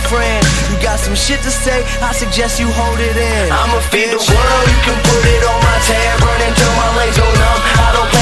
friend. You got some shit to say, I suggest you hold it in. I'ma feed the world, you can put it on my tab. Run until my legs go numb. I don't play